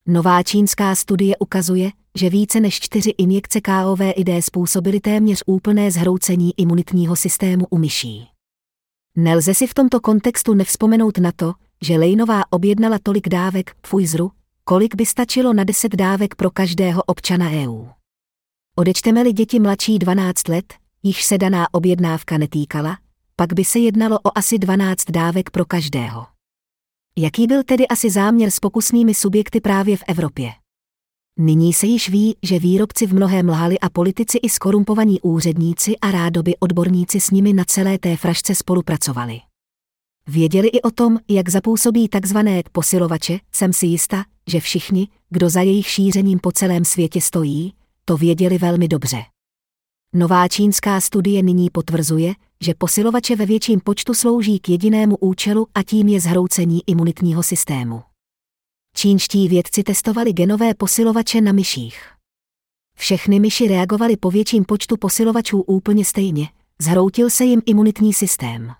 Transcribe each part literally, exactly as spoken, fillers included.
Nová čínská studie ukazuje, že více než čtyři injekce COVID způsobily téměř úplné zhroucení imunitního systému u myší. Nelze si v tomto kontextu nevzpomenout na to, že Lejnová objednala tolik dávek Pfizeru, kolik by stačilo na deset dávek pro každého občana E U. Odečteme-li děti mladší dvanáct let, již se daná objednávka netýkala, pak by se jednalo o asi dvanáct dávek pro každého. Jaký byl tedy asi záměr s pokusnými subjekty právě v Evropě? Nyní se již ví, že výrobci v mnohém lhali a politici i skorumpovaní úředníci a rádoby odborníci s nimi na celé té frašce spolupracovali. Věděli i o tom, jak zapůsobí takzvané posilovače, jsem si jista, že všichni, kdo za jejich šířením po celém světě stojí, to věděli velmi dobře. Nová čínská studie nyní potvrzuje, že posilovače ve větším počtu slouží k jedinému účelu a tím je zhroucení imunitního systému. Čínští vědci testovali genové posilovače na myších. Všechny myši reagovaly po větším počtu posilovačů úplně stejně, zhroutil se jim imunitní systém.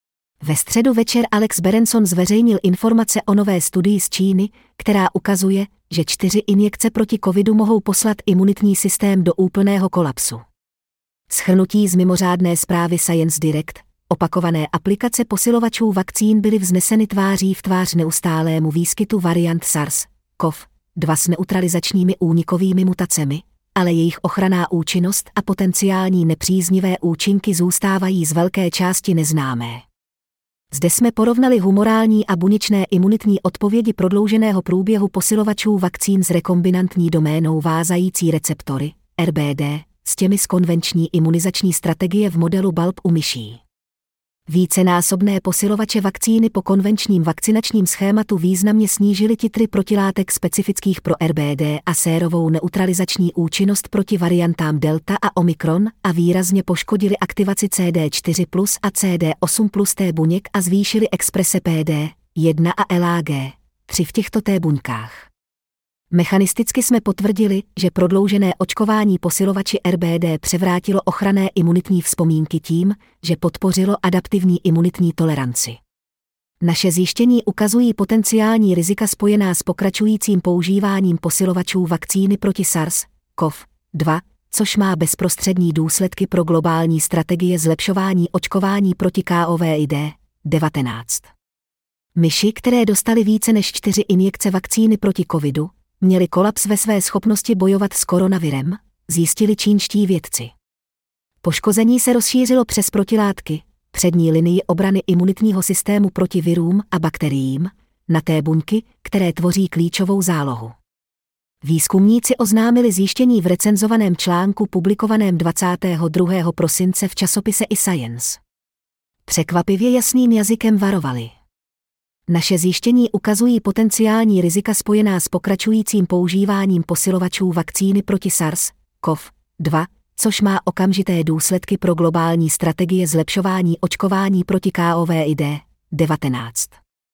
Ve středu večer Alex Berenson zveřejnil informace o nové studii z Číny, která ukazuje, že čtyři injekce proti covidu mohou poslat imunitní systém do úplného kolapsu. Shrnutí z mimořádné zprávy Science Direct, opakované aplikace posilovačů vakcín byly vzneseny tváří v tvář neustálému výskytu variant SARS-C o V dva s neutralizačními únikovými mutacemi, ale jejich ochranná účinnost a potenciální nepříznivé účinky zůstávají z velké části neznámé. Zde jsme porovnali humorální a buněčné imunitní odpovědi prodlouženého průběhu posilovačů vakcín s rekombinantní doménou vázající receptory, R B D, s těmi z konvenční imunizační strategie v modelu B A L P u myší. Vícenásobné posilovače vakcíny po konvenčním vakcinačním schématu významně snížily titry protilátek specifických pro R B D a sérovou neutralizační účinnost proti variantám Delta a Omikron a výrazně poškodili aktivaci C D čtyři plus a C D osm plus T buněk a zvýšili exprese P D jedna a L A G tři v těchto T buňkách. Mechanisticky jsme potvrdili, že prodloužené očkování posilovači R B D převrátilo ochranné imunitní vzpomínky tím, že podpořilo adaptivní imunitní toleranci. Naše zjištění ukazují potenciální rizika spojená s pokračujícím používáním posilovačů vakcíny proti SARS-C o V dva, což má bezprostřední důsledky pro globální strategie zlepšování očkování proti COVID devatenáct. Myši, které dostaly více než čtyři injekce vakcíny proti covidu, měli kolaps ve své schopnosti bojovat s koronavirem, zjistili čínští vědci. Poškození se rozšířilo přes protilátky, přední linii obrany imunitního systému proti virům a bakteriím, na té buňky, které tvoří klíčovou zálohu. Výzkumníci oznámili zjištění v recenzovaném článku publikovaném dvacátého druhého prosince v časopise eScience. Překvapivě jasným jazykem varovali. Naše zjištění ukazují potenciální rizika spojená s pokračujícím používáním posilovačů vakcíny proti SARS-C o V dva, což má okamžité důsledky pro globální strategie zlepšování očkování proti COVID devatenáct.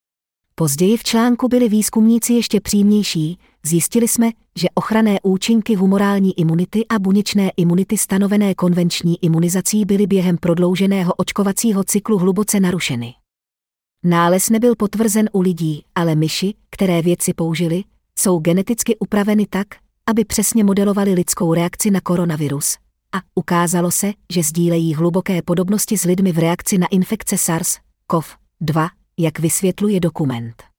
Později v článku byli výzkumníci ještě přímější, zjistili jsme, že ochranné účinky humorální imunity a buněčné imunity stanovené konvenční imunizací byly během prodlouženého očkovacího cyklu hluboce narušeny. Nález nebyl potvrzen u lidí, ale myši, které vědci použili, jsou geneticky upraveny tak, aby přesně modelovaly lidskou reakci na koronavirus, a ukázalo se, že sdílejí hluboké podobnosti s lidmi v reakci na infekce SARS-C o V dva, jak vysvětluje dokument.